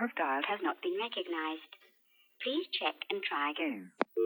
have dialed has not been recognized. Please check and try again.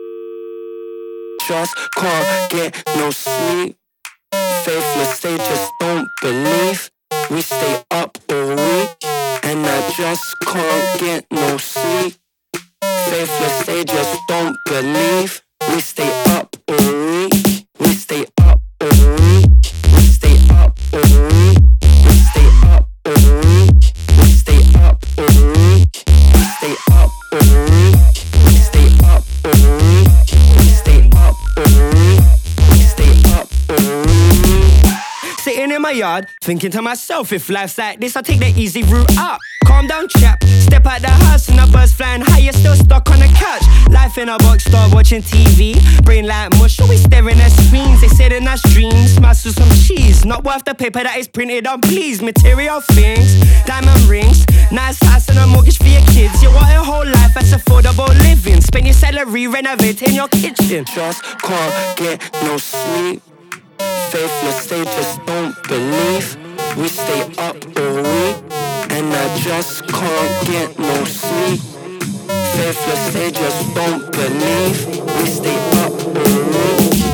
Just can't get no sleep. Faithless, they just don't believe. We stay up all week, and I just can't get no sleep. Faithless, they just don't believe. We stay up all week. We stay up all week. We stay up all week. We stay up all week. We stay up all week. We stay up all week. We stay up all week. We stay up all week. We stay up all week. Sitting in my yard, thinking to myself, if life's like this, I'll take the easy route up. Calm down, chap. Step out the house and the birds flying high, you're still stuck on the couch. Life in a box store, watching TV. Brain like mush, always staring at screens. They say they're nice dreams, muscle some cheese. Not worth the paper that is printed on, please. Material things, diamond rings, nice house and a mortgage for your kids. You want a whole life that's affordable living. Spend your salary renovating your kitchen. Just can't get no sleep. Faithless, they just don't believe. We stay up all week, and I just can't get no sleep. Faithless, they just don't believe. We stay up all week.